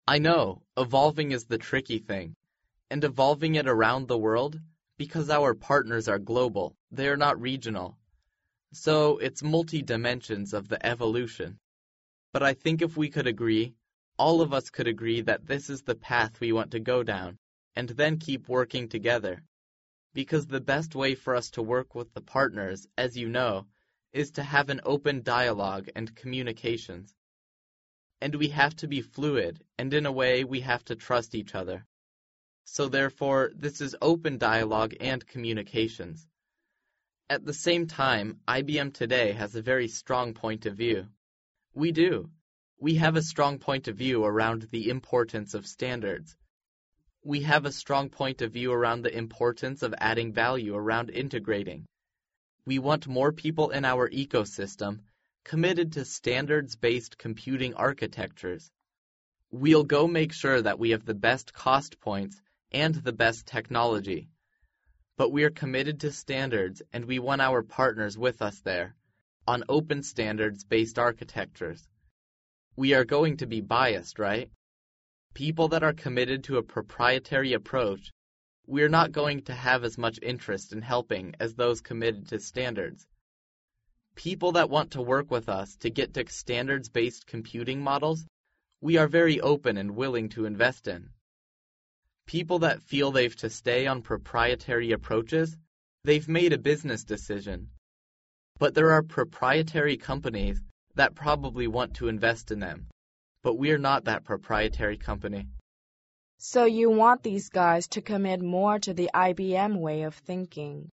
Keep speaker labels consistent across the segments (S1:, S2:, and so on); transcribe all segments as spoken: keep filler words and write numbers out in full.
S1: I know, evolving is the tricky thing, and evolving it around the world, because our partners are global, they are not regional. So it's multi-dimensions of the evolution. But I think if we could agree, all of us could agree that this is the path we want to go down, and then keep working together. Because the best way for us to work with the partners, as you know, is to have an open dialogue and communications. And we have to be fluid, and in a way we have to trust each other. So therefore, this is open dialogue and communications. At the same time, I B M today has a very strong point of view. We do. We have a strong point of view around the importance of standards. We have a strong point of view around the importance of adding value around integrating. We want more people in our ecosystem committed to standards-based computing architectures. We'll go make sure that we have the best cost points and the best technology. But we are committed to standards, and we want our partners with us there, on open standards-based architectures. We are going to be biased, right? People that are committed to a proprietary approach, we're not going to have as much interest in helping as those committed to standards. People that want to work with us to get to standards-based computing models, we are very open and willing to invest in. People that feel they've to stay on proprietary approaches, they've made a business decision. But there are proprietary companies that probably want to invest in them. But we're not that proprietary company.
S2: So you want these guys to commit more to the I B M way of thinking?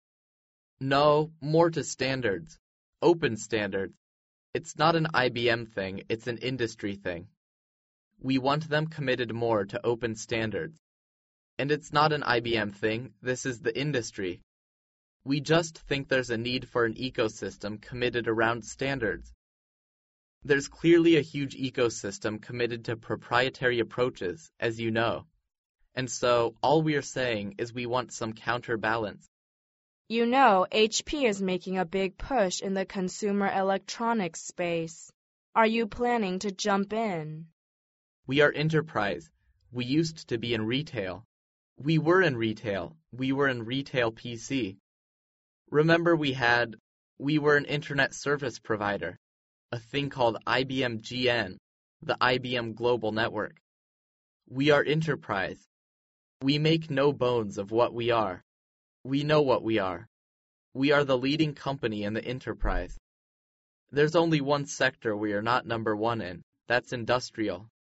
S1: No, more to standards. Open standards. It's not an I B M thing, it's an industry thing. We want them committed more to open standards. And it's not an I B M thing, this is the industry. We just think there's a need for an ecosystem committed around standards. There's clearly a huge ecosystem committed to proprietary approaches, as you know. And so, all we're saying is we want some counterbalance.
S2: You know, H P is making a big push in the consumer electronics space. Are you planning to jump in?
S1: We are enterprise. We used to be in retail. We were in retail. We were in retail P C. Remember we had, we were an internet service provider, a thing called I B M G N, the I B M Global Network. We are enterprise. We make no bones of what we are. We know what we are. We are the leading company in the enterprise. There's only one sector we are not number one in, that's industrial.